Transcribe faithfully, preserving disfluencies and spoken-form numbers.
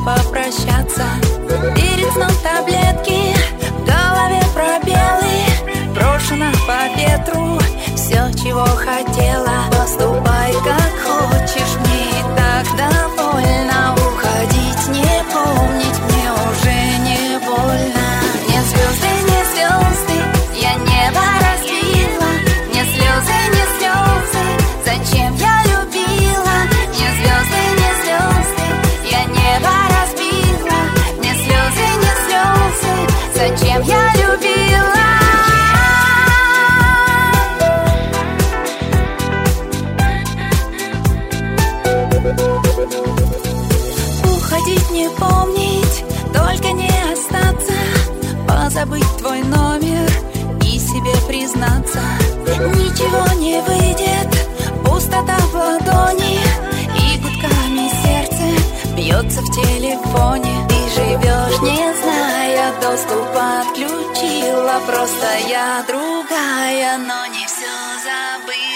попрощаться. Перед сном таблетки, в голове пробелы, брошено по ветру все, чего хотела. Поступай как хочешь, мне и так довольна. Уходить, не помнить, мне уже не больно. Не звезды, не звезды, я небо разбила. Не слезы, не слезы, зачем я любила? Не звезды, не звезды, я небо разбила. Не слезы, не слезы, зачем я любила? Уходить, не помнить, только не остаться. Позабыть твой номер и себе признаться. Ничего не выйдет, пустота в ладони, и гудками сердце бьется в телефоне. Ты живешь, не зная, доступ отключила. Просто я другая, но не все забыла.